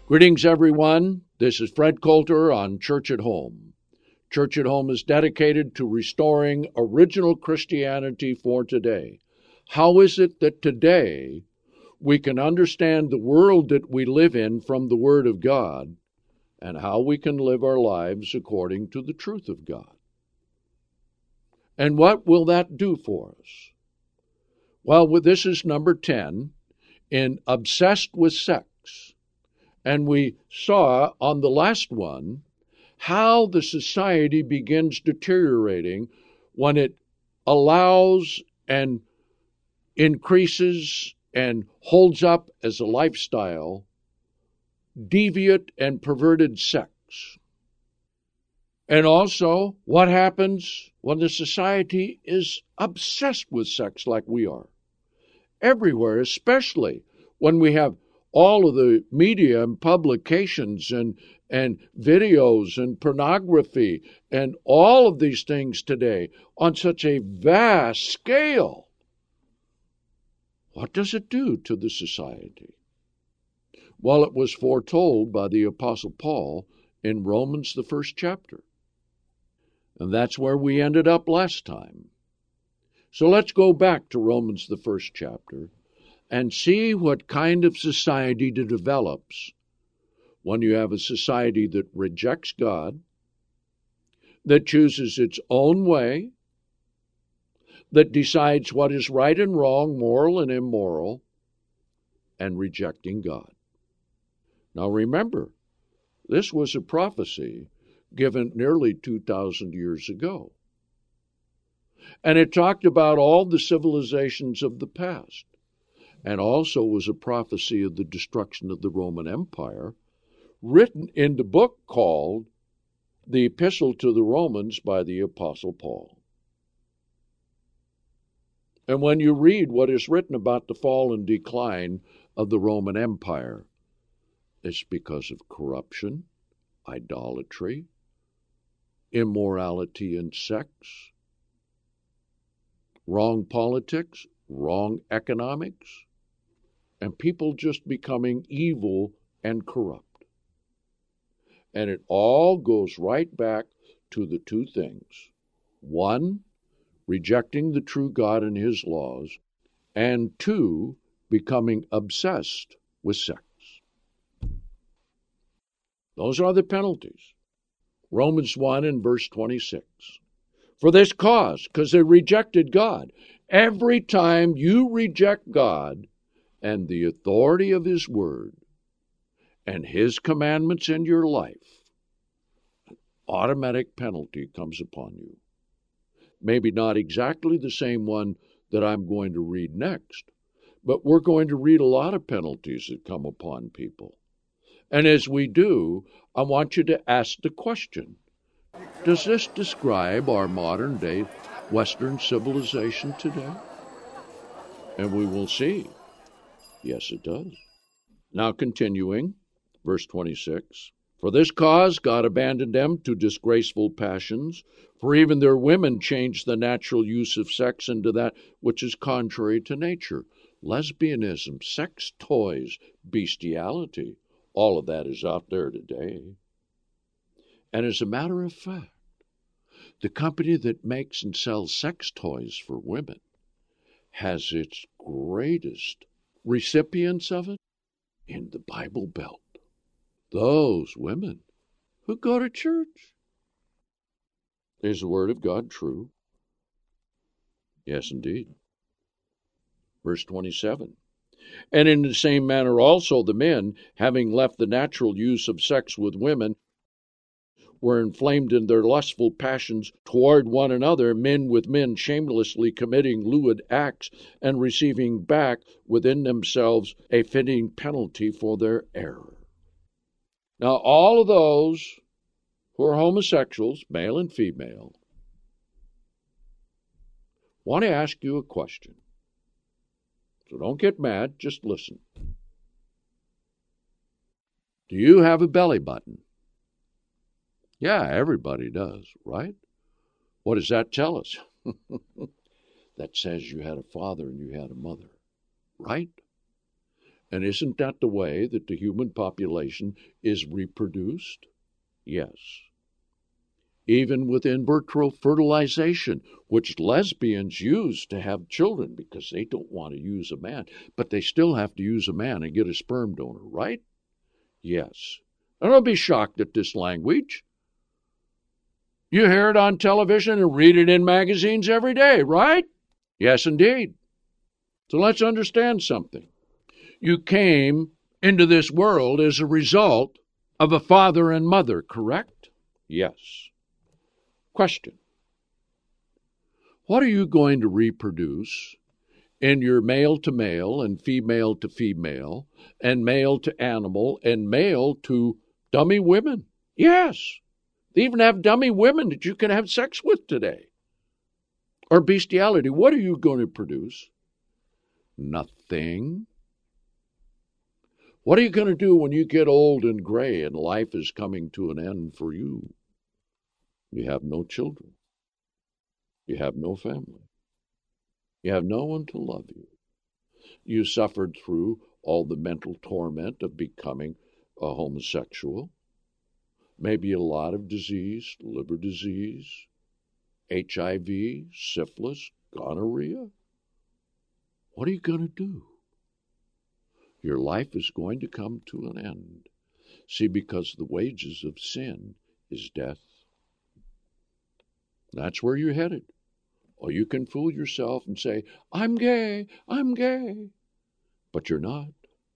Greetings, everyone. This is Fred Coulter on Church at Home. Church at Home is dedicated to restoring original Christianity for today. How is it that today we can understand the world that we live in from the Word of God, and how we can live our lives according to the truth of God? And what will that do for us? Well, this is number 10 in Obsessed with Sex. And we saw on the last one how the society begins deteriorating when it allows and increases and holds up as a lifestyle deviant and perverted sex. And also what happens when the society is obsessed with sex like we are. Everywhere, especially when we have all of the media and publications and videos and pornography and all of these things today on such a vast scale. What does it do to the society? Well, it was foretold by the Apostle Paul in Romans, the first chapter. And that's where we ended up last time. So let's go back to Romans, the first chapter, and see what kind of society it develops when you have a society that rejects God, that chooses its own way, that decides what is right and wrong, moral and immoral, and rejecting God. Now remember, this was a prophecy given nearly 2,000 years ago. And it talked about all the civilizations of the past, and also was a prophecy of the destruction of the Roman Empire, written in the book called the Epistle to the Romans by the Apostle Paul. And when you read what is written about the fall and decline of the Roman Empire, it's because of corruption, idolatry, immorality in sex, wrong politics, wrong economics, and people just becoming evil and corrupt. And it all goes right back to the two things. One, rejecting the true God and His laws, and two, becoming obsessed with sex. Those are the penalties. Romans 1 and verse 26. For this cause, because they rejected God. Every time you reject God and the authority of His Word and His commandments in your life, an automatic penalty comes upon you. Maybe not exactly the same one that I'm going to read next, but we're going to read a lot of penalties that come upon people. And as we do, I want you to ask the question, does this describe our modern-day Western civilization today? And we will see. Yes, it does. Now continuing, verse 26. For this cause God abandoned them to disgraceful passions, for even their women changed the natural use of sex into that which is contrary to nature. Lesbianism, sex toys, bestiality, all of that is out there today. And as a matter of fact, the company that makes and sells sex toys for women has its greatest recipients of it in the Bible Belt. Those women who go to church. Is the Word of God true? Yes, indeed. Verse 27. And in the same manner also the men, having left the natural use of sex with women, were inflamed in their lustful passions toward one another, men with men shamelessly committing lewd acts, and receiving back within themselves a fitting penalty for their error. Now, all of those who are homosexuals, male and female, want to ask you a question. So don't get mad, just listen. Do you have a belly button? Yeah, everybody does, right? What does that tell us? That says you had a father and you had a mother, right? And isn't that the way that the human population is reproduced? Yes. Even with in vitro fertilization, which lesbians use to have children because they don't want to use a man, but they still have to use a man and get a sperm donor, right? Yes. And don't be shocked at this language. You hear it on television and read it in magazines every day, right? Yes, indeed. So let's understand something. You came into this world as a result of a father and mother, correct? Yes. Question. What are you going to reproduce in your male to male and female to female and male to animal and male to dummy women? Yes. They even have dummy women that you can have sex with today. Or bestiality. What are you going to produce? Nothing. What are you going to do when you get old and gray and life is coming to an end for you? You have no children. You have no family. You have no one to love you. You suffered through all the mental torment of becoming a homosexual. Maybe a lot of disease, liver disease, HIV, syphilis, gonorrhea. What are you going to do? Your life is going to come to an end. See, because the wages of sin is death. That's where you're headed. Or you can fool yourself and say, I'm gay, but you're not.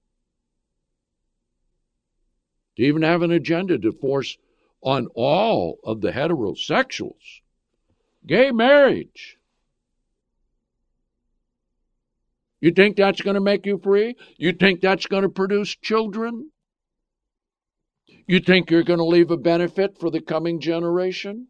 To even have an agenda to force on all of the heterosexuals gay marriage. You think that's going to make you free? You think that's going to produce children? You think you're going to leave a benefit for the coming generation?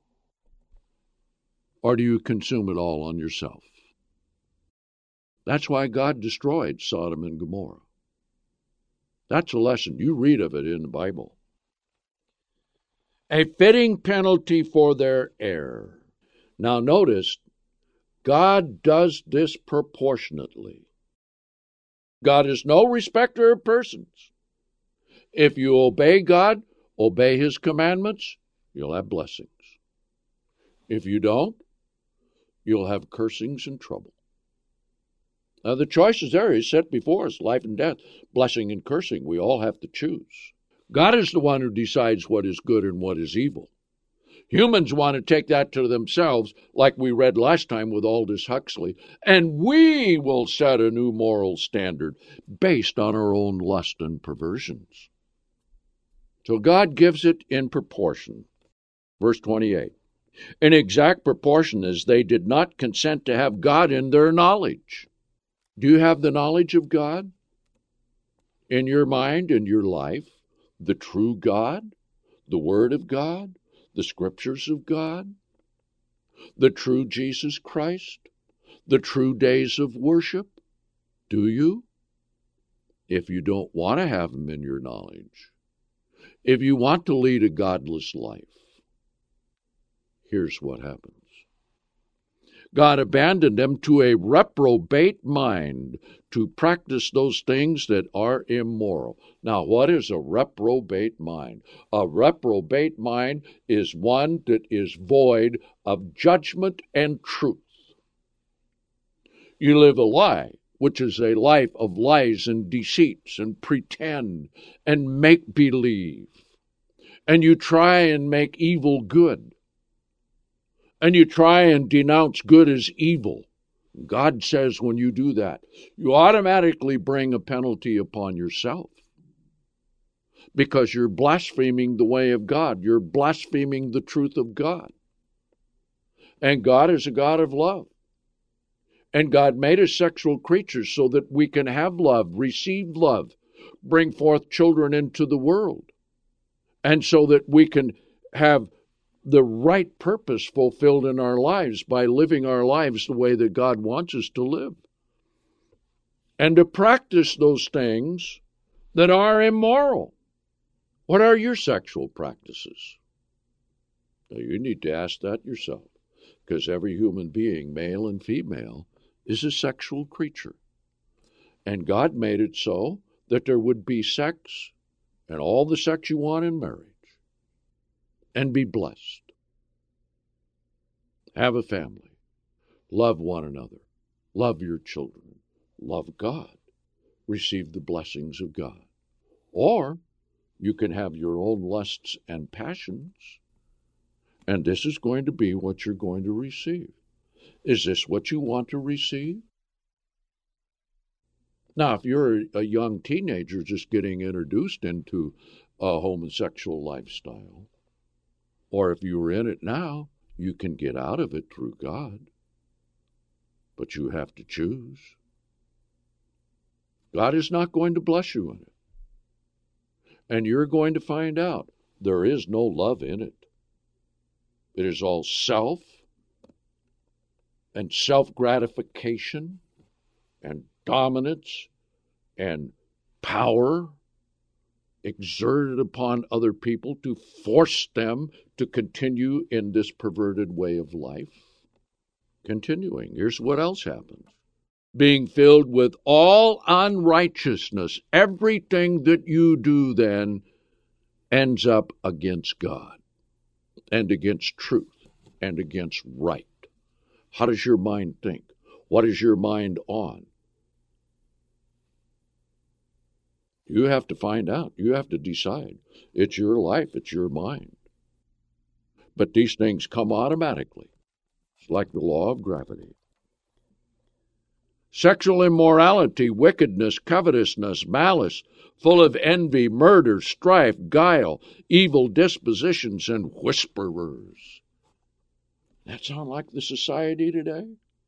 Or do you consume it all on yourself? That's why God destroyed Sodom and Gomorrah. That's a lesson. You read of it in the Bible. A fitting penalty for their error. Now notice, God does this proportionately. God is no respecter of persons. If you obey God, obey His commandments, you'll have blessings. If you don't, you'll have cursings and trouble. Now the choice is there. He's set before us, life and death, blessing and cursing. We all have to choose. God is the one who decides what is good and what is evil. Humans want to take that to themselves, like we read last time with Aldous Huxley, and we will set a new moral standard based on our own lust and perversions. So God gives it in proportion. Verse 28. In exact proportion as they did not consent to have God in their knowledge. Do you have the knowledge of God in your mind, in your life? The true God, the Word of God, the Scriptures of God, the true Jesus Christ, the true days of worship? Do you? If you don't want to have them in your knowledge, if you want to lead a godless life, here's what happens. God abandoned them to a reprobate mind to practice those things that are immoral. Now, what is a reprobate mind? A reprobate mind is one that is void of judgment and truth. You live a lie, which is a life of lies and deceits and pretend and make-believe. And you try and make evil good. And you try and denounce good as evil. God says when you do that, you automatically bring a penalty upon yourself. Because you're blaspheming the way of God. You're blaspheming the truth of God. And God is a God of love. And God made us sexual creatures so that we can have love, receive love, bring forth children into the world. And so that we can have the right purpose fulfilled in our lives by living our lives the way that God wants us to live. And to practice those things that are immoral. What are your sexual practices? Now, you need to ask that yourself, because every human being, male and female, is a sexual creature. And God made it so that there would be sex and all the sex you want in marriage, and be blessed. Have a family. Love one another. Love your children. Love God. Receive the blessings of God. Or you can have your own lusts and passions, and this is going to be what you're going to receive. Is this what you want to receive? Now, if you're a young teenager just getting introduced into a homosexual lifestyle, or if you were in it now, you can get out of it through God. But you have to choose. God is not going to bless you in it. And you're going to find out there is no love in it. It is all self and self-gratification and dominance and power exerted upon other people to force them to continue in this perverted way of life. Continuing, here's what else happens. Being filled with all unrighteousness, everything that you do then ends up against God and against truth and against right. How does your mind think? What is your mind on? You have to find out. You have to decide. It's your life. It's your mind. But these things come automatically. It's like the law of gravity. Sexual immorality, wickedness, covetousness, malice, full of envy, murder, strife, guile, evil dispositions, and whisperers. That sound like the society today?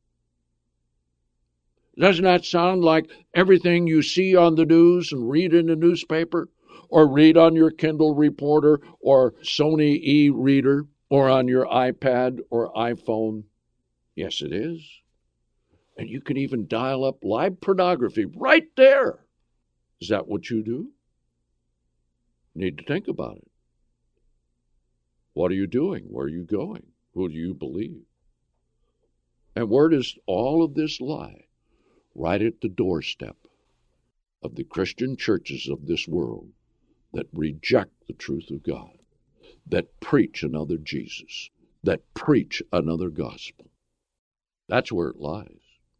Doesn't that sound like everything you see on the news and read in the newspaper, or read on your Kindle Reporter or Sony e-reader, or on your iPad or iPhone? Yes, it is. And you can even dial up live pornography right there. Is that what you do? You need to think about it. What are you doing? Where are you going? Who do you believe? And where does all of this lie? Right at the doorstep of the Christian churches of this world that reject the truth of God, that preach another Jesus, that preach another gospel. That's where it lies.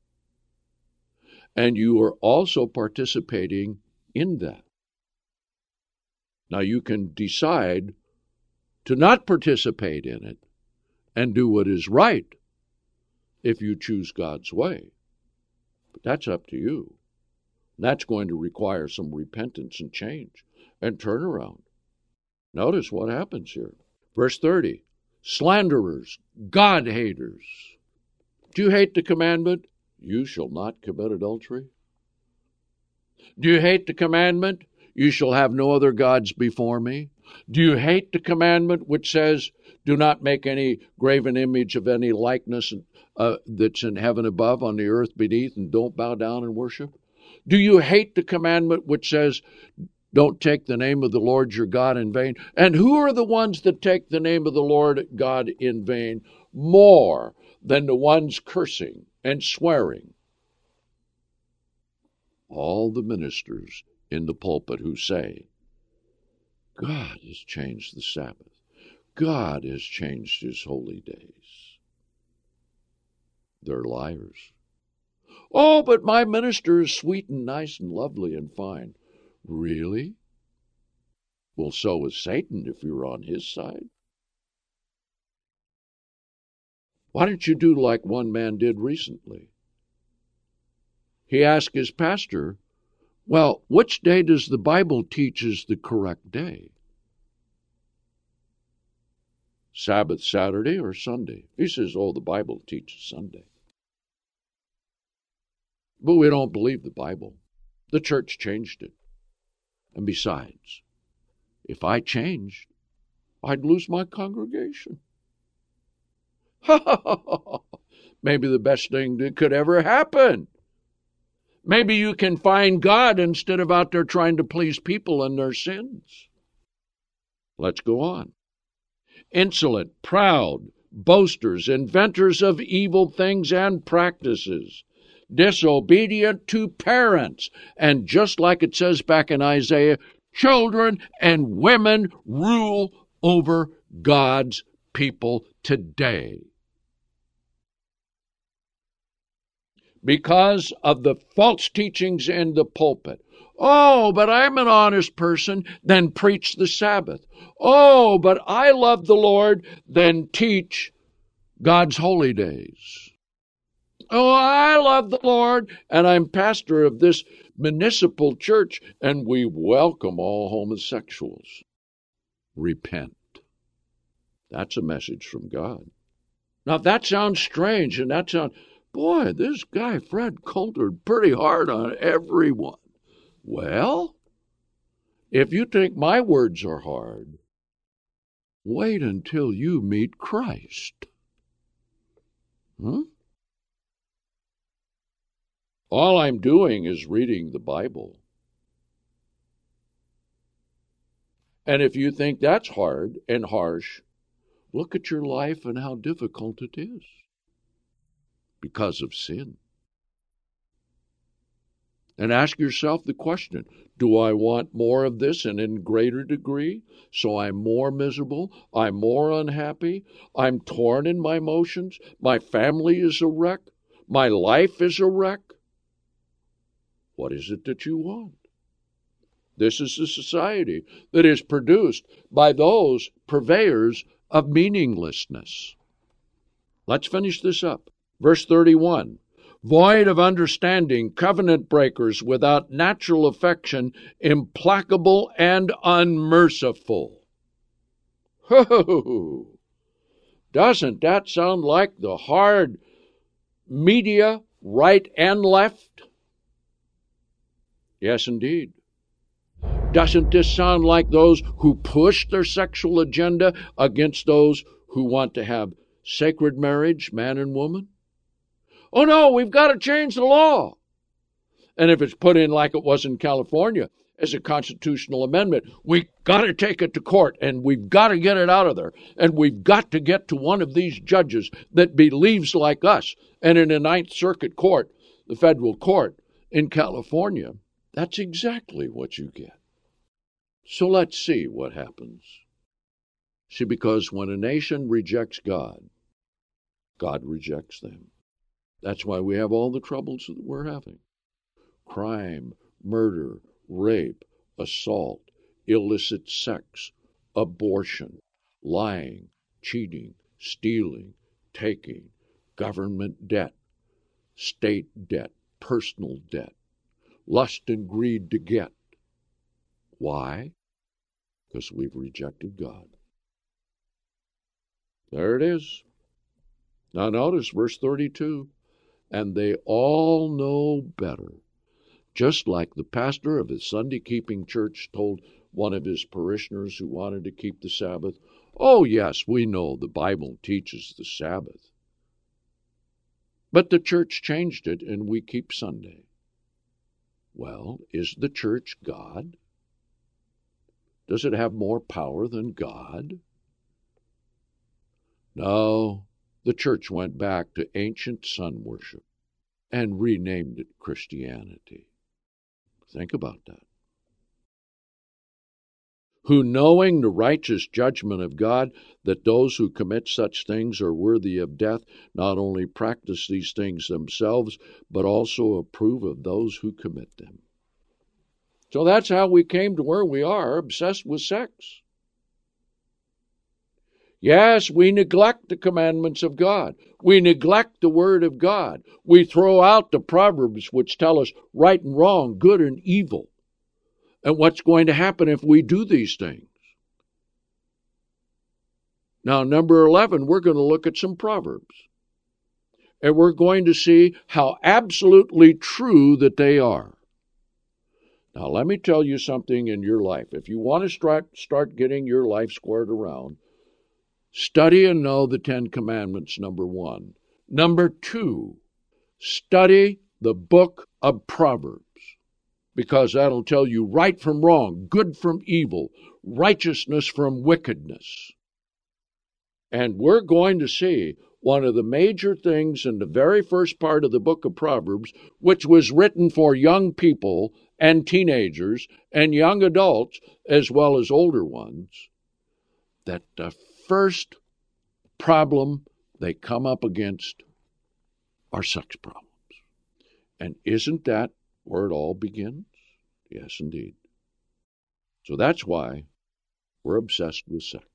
And you are also participating in that. Now you can decide to not participate in it and do what is right if you choose God's way. But that's up to you. That's going to require some repentance and change and turnaround. Notice what happens here. Verse 30, slanderers, God-haters. Do you hate the commandment? You shall not commit adultery. Do you hate the commandment? You shall have no other gods before me. Do you hate the commandment which says, do not make any graven image of any likeness that's in heaven above, on the earth beneath, and don't bow down and worship? Do you hate the commandment which says, don't take the name of the Lord your God in vain? And who are the ones that take the name of the Lord God in vain more than the ones cursing and swearing? All the ministers in the pulpit who say, God has changed the Sabbath. God has changed his holy days. They're liars. Oh, but my minister is sweet and nice and lovely and fine. Really? Well, so is Satan if you're on his side. Why don't you do like one man did recently? He asked his pastor, well, which day does the Bible teach is the correct day? Sabbath, Saturday, or Sunday? He says, oh, the Bible teaches Sunday. But we don't believe the Bible. The church changed it. And besides, if I changed, I'd lose my congregation. Maybe the best thing that could ever happen. Maybe you can find God instead of out there trying to please people and their sins. Let's go on. Insolent, proud, boasters, inventors of evil things and practices, disobedient to parents. And just like it says back in Isaiah, children and women rule over God's people today. Because of the false teachings in the pulpit. Oh, but I'm an honest person, then preach the Sabbath. Oh, but I love the Lord, then teach God's holy days. Oh, I love the Lord, and I'm pastor of this municipal church, and we welcome all homosexuals. Repent. That's a message from God. Now, that sounds strange, and that sounds, boy, this guy, Fred Coulter, pretty hard on everyone. Well, if you think my words are hard, wait until you meet Christ. All I'm doing is reading the Bible. And if you think that's hard and harsh, look at your life and how difficult it is because of sin. And ask yourself the question, do I want more of this and in greater degree? So I'm more miserable, I'm more unhappy, I'm torn in my emotions, my family is a wreck, my life is a wreck. What is it that you want? This is the society that is produced by those purveyors of meaninglessness. Let's finish this up. Verse 31. Void of understanding, covenant breakers, without natural affection, implacable and unmerciful. Ho! Doesn't that sound like the hard media, right and left? Yes, indeed. Doesn't this sound like those who push their sexual agenda against those who want to have sacred marriage, man and woman? Oh, no, we've got to change the law. And if it's put in like it was in California as a constitutional amendment, we've got to take it to court, and we've got to get it out of there. And we've got to get to one of these judges that believes like us. And in the Ninth Circuit Court, the federal court in California, that's exactly what you get. So let's see what happens. See, because when a nation rejects God, God rejects them. That's why we have all the troubles that we're having. Crime, murder, rape, assault, illicit sex, abortion, lying, cheating, stealing, taking, government debt, state debt, personal debt, lust and greed to get. Why? Because we've rejected God. There it is. Now notice verse 32. And they all know better. Just like the pastor of his Sunday-keeping church told one of his parishioners who wanted to keep the Sabbath, oh, yes, we know the Bible teaches the Sabbath. But the church changed it, and we keep Sunday. Well, is the church God? Does it have more power than God? No. The church went back to ancient sun worship and renamed it Christianity. Think about that. Who, knowing the righteous judgment of God, that those who commit such things are worthy of death, not only practice these things themselves, but also approve of those who commit them. So that's how we came to where we are, obsessed with sex. Yes, we neglect the commandments of God. We neglect the Word of God. We throw out the Proverbs which tell us right and wrong, good and evil, and what's going to happen if we do these things. Now, number 11, we're going to look at some Proverbs. And we're going to see how absolutely true that they are. Now, let me tell you something in your life. If you want to start getting your life squared around, study and know the Ten Commandments, number 1. Number 2, study the book of Proverbs, because that'll tell you right from wrong, good from evil, righteousness from wickedness. And we're going to see one of the major things in the very first part of the book of Proverbs, which was written for young people and teenagers and young adults as well as older ones, that the first problem they come up against are sex problems. And isn't that where it all begins? Yes, indeed. So that's why we're obsessed with sex.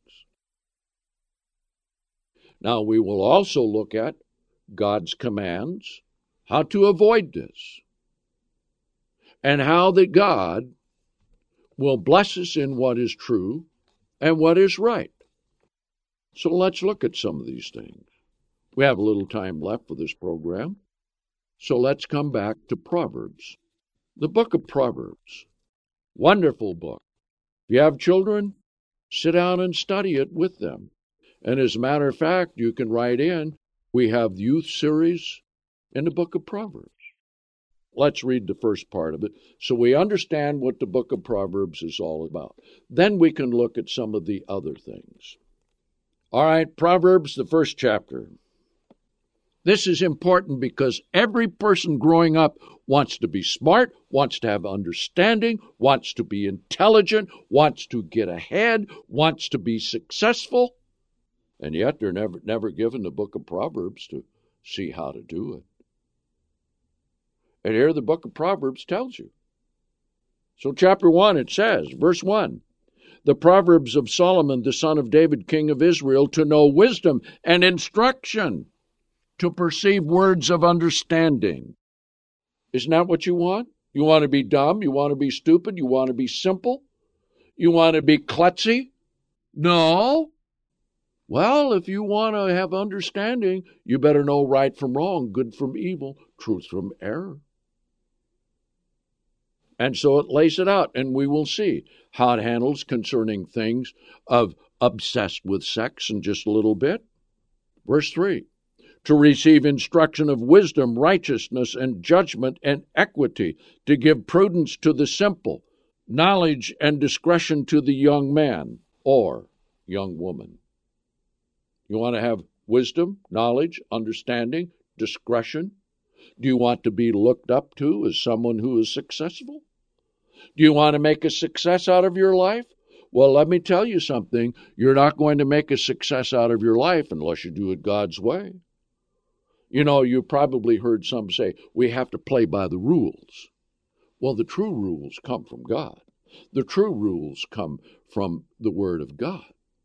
Now, we will also look at God's commands, how to avoid this, and how that God will bless us in what is true and what is right. So let's look at some of these things. We have a little time left for this program, so let's come back to Proverbs. The book of Proverbs, wonderful book. If you have children, sit down and study it with them. And as a matter of fact, you can write in, we have the youth series in the book of Proverbs. Let's read the first part of it so we understand what the book of Proverbs is all about. Then we can look at some of the other things. All right, Proverbs, the first chapter. This is important because every person growing up wants to be smart, wants to have understanding, wants to be intelligent, wants to get ahead, wants to be successful, and yet they're never given the book of Proverbs to see how to do it. And here the book of Proverbs tells you. So chapter 1, it says, verse 1, the Proverbs of Solomon, the son of David, king of Israel, to know wisdom and instruction, to perceive words of understanding. Isn't that what you want? You want to be dumb? You want to be stupid? You want to be simple? You want to be klutzy? No. Well, if you want to have understanding, you better know right from wrong, good from evil, truth from error. And so it lays it out, and we will see how it handles concerning things of obsessed with sex in just a little bit. Verse 3, to receive instruction of wisdom, righteousness, and judgment, and equity, to give prudence to the simple, knowledge and discretion to the young man or young woman. You want to have wisdom, knowledge, understanding, discretion? Do you want to be looked up to as someone who is successful? Do you want to make a success out of your life? Well, let me tell you something. You're not going to make a success out of your life unless you do it God's way. You know, you probably heard some say, we have to play by the rules. Well, the true rules come from God. The true rules come from the Word of God.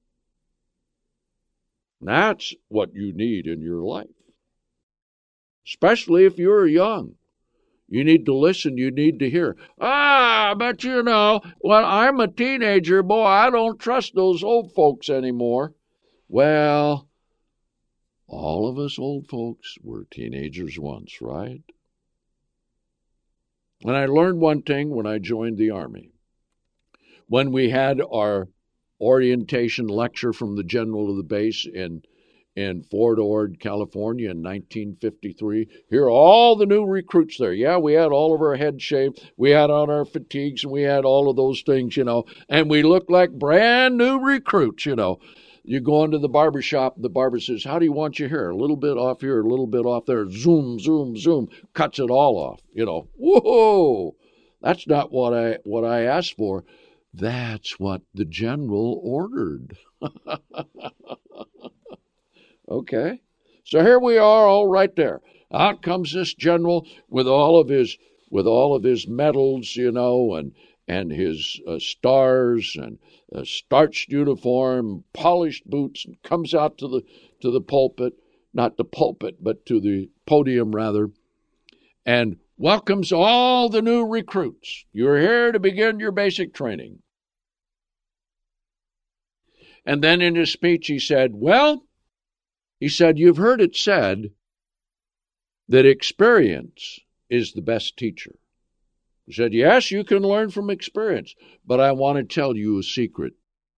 That's what you need in your life. Especially if you're young. You need to listen, you need to hear. But you know, when I'm a teenager, boy, I don't trust those old folks anymore. Well, all of us old folks were teenagers once, right? And I learned one thing when I joined the Army. When we had our orientation lecture from the general of the base in Fort Ord, California in 1953. Here are all the new recruits there. Yeah, we had all of our heads shaved. We had on our fatigues, and we had all of those things, you know, and we looked like brand new recruits, you know. You go into the barber shop, the barber says, how do you want your hair? A little bit off here, a little bit off there. Zoom, zoom, zoom. Cuts it all off, you know. Whoa! That's not what I asked for. That's what the general ordered. Okay, so here we are, all right there. Out comes this general with all of his medals, you know, and his stars and starched uniform, polished boots, and comes out to the pulpit, not the pulpit, but to the podium rather, and welcomes all the new recruits. You're here to begin your basic training. And then in his speech he said, you've heard it said that experience is the best teacher. He said, yes, you can learn from experience, but I want to tell you a secret.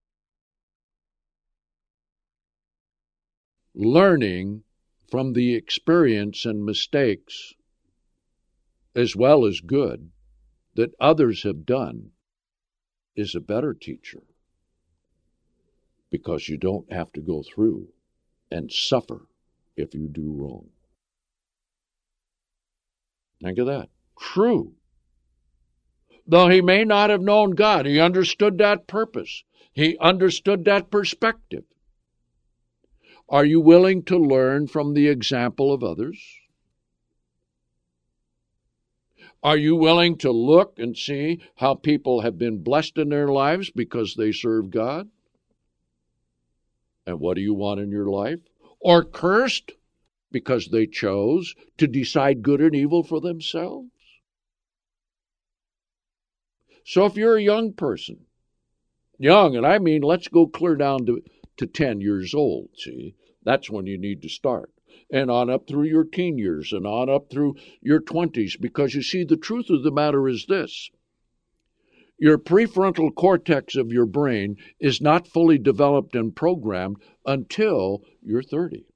Learning from the experience and mistakes, as well as good, that others have done, is a better teacher, because you don't have to go through and suffer if you do wrong. Think of that. True. Though he may not have known God, he understood that purpose. He understood that perspective. Are you willing to learn from the example of others? Are you willing to look and see how people have been blessed in their lives because they serve God? And what do you want in your life? Or cursed because they chose to decide good and evil for themselves? So if you're a young person, young, and I mean let's go clear down to 10 years old, see? That's when you need to start. And on up through your teen years and on up through your 20s, because you see, the truth of the matter is this. Your prefrontal cortex of your brain is not fully developed and programmed until you're 30.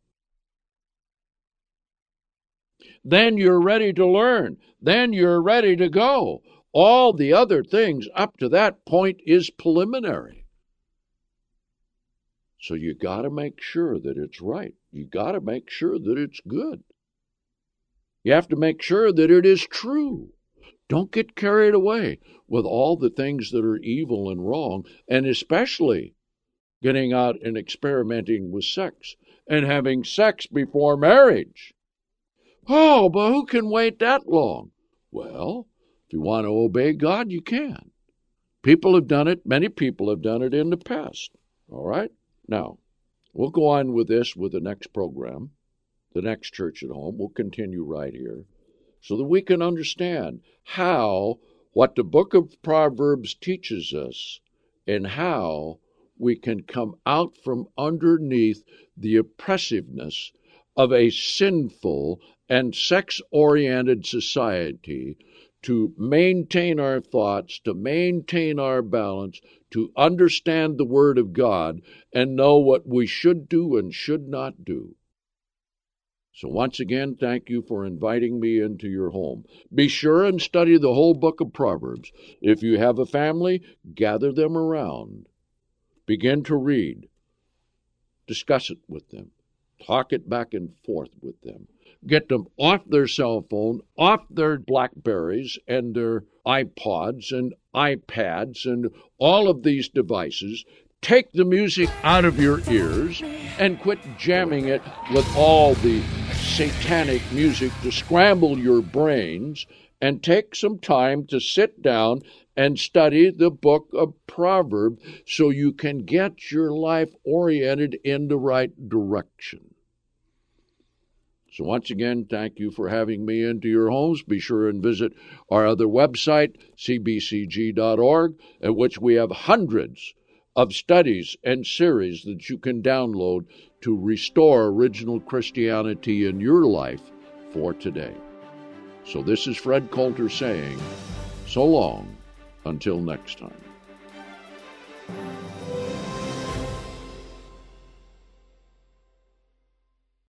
Then you're ready to learn. Then you're ready to go. All the other things up to that point is preliminary. So you got to make sure that it's right. You got to make sure that it's good. You have to make sure that it is true. Don't get carried away with all the things that are evil and wrong, and especially getting out and experimenting with sex and having sex before marriage. Oh, but who can wait that long? Well, if you want to obey God, you can. People have done it. Many people have done it in the past. All right? Now, we'll go on with this with the next program, the next Church at Home. We'll continue right here so that we can understand how what the book of Proverbs teaches us and how we can come out from underneath the oppressiveness of a sinful and sex-oriented society to maintain our thoughts, to maintain our balance, to understand the Word of God, and know what we should do and should not do. So once again, thank you for inviting me into your home. Be sure and study the whole book of Proverbs. If you have a family, gather them around. Begin to read. Discuss it with them. Talk it back and forth with them. Get them off their cell phone, off their Blackberries and their iPods and iPads and all of these devices. Take the music out of your ears and quit jamming it with all the satanic music to scramble your brains, and take some time to sit down and study the book of Proverbs so you can get your life oriented in the right direction. So once again, thank you for having me into your homes. Be sure and visit our other website, cbcg.org, at which we have hundreds of studies and series that you can download to restore original Christianity in your life for today. So this is Fred Coulter saying, so long until next time.